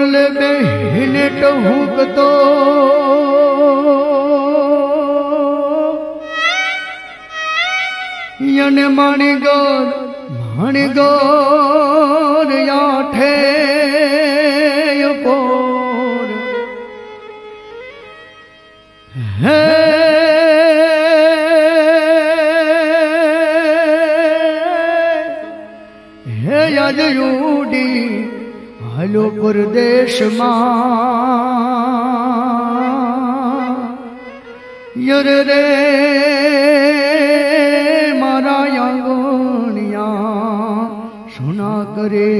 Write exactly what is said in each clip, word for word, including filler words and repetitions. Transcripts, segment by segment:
बोले बहने टहूक तो यने माणी गोर माणी गोर याठे पोर है है आज यूडी हालो परदेश मां यर रे मारा यांगोनिया सुना करे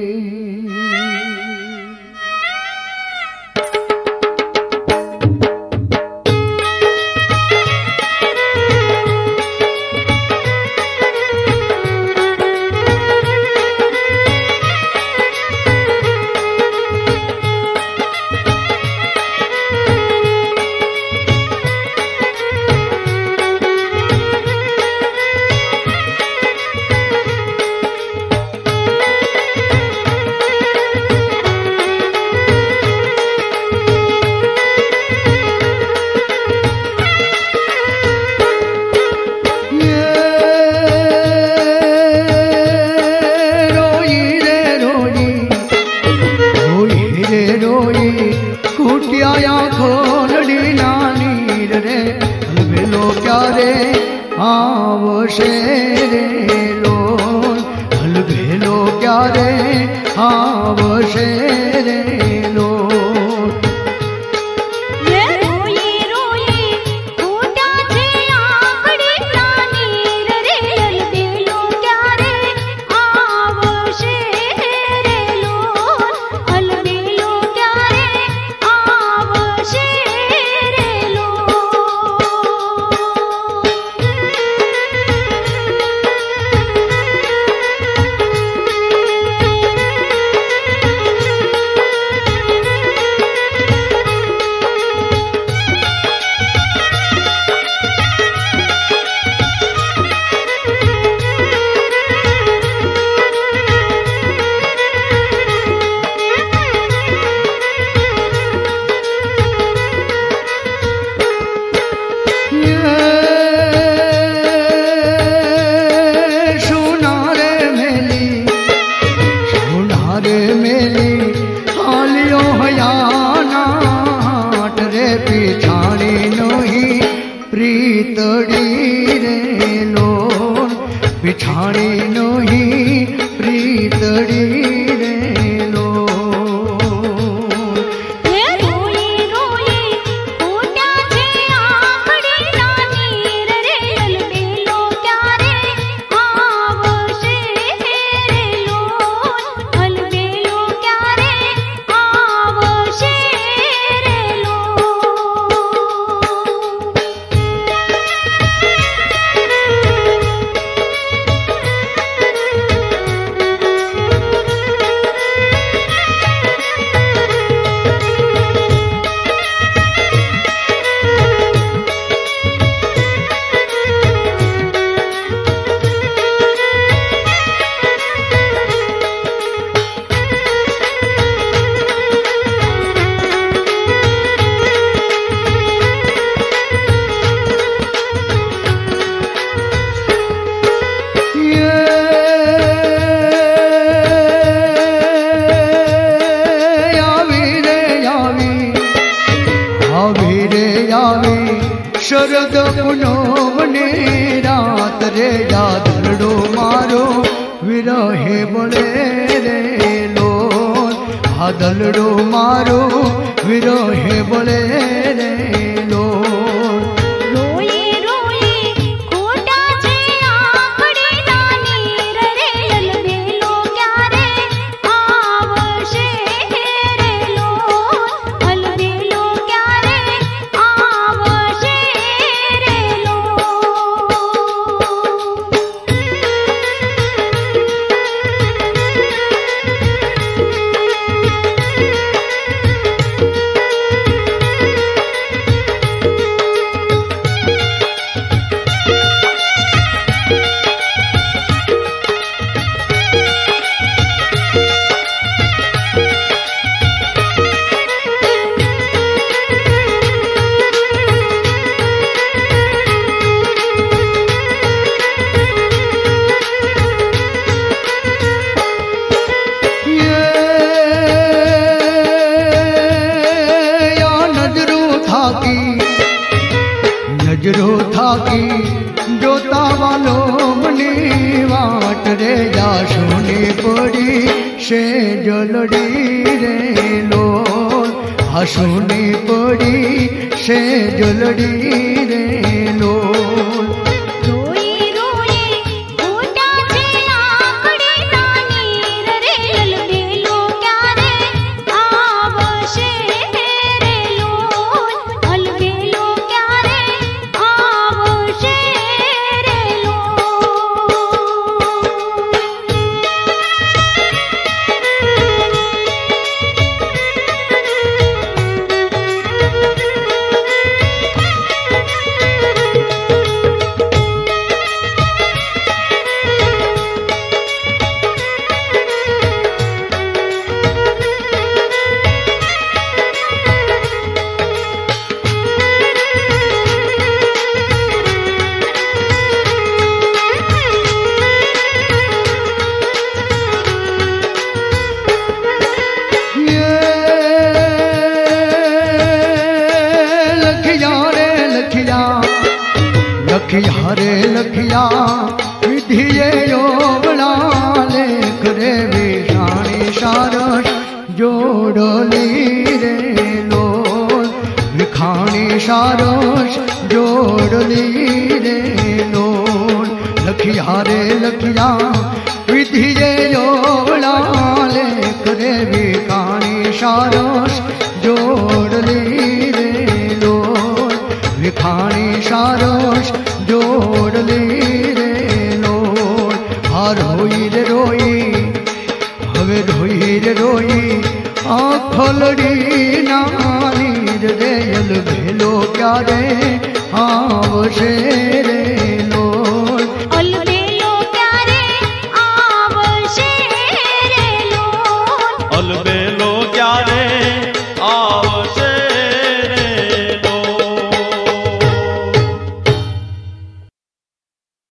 शरद पुनोवने रात रे यादड़ो मारो विरहे बड़े रे लोल हादलड़ो मारो विरहे बड़े रे लोल થાકી જોતા વાલો મની વાટ રે જાશુની પડી શે જલડી રે લોલ આશુની પડી શે જલડી રે લોલ लखिया रे लखिया विधिये योबला लेख रे विषाणी सारस जोड़ली रे लोल विखाणी सारस जोड़ली रे लोल लखिया रे लखिया विधिये योबला लेख रे विखाणी सारस जोड़ली रे लोल विखाणी सारस जोड़ली रे लोल आ रोई रे रोई हवे रोई रे रोई आखलड़ी नानी रे यल भेलो क्या रे आवशे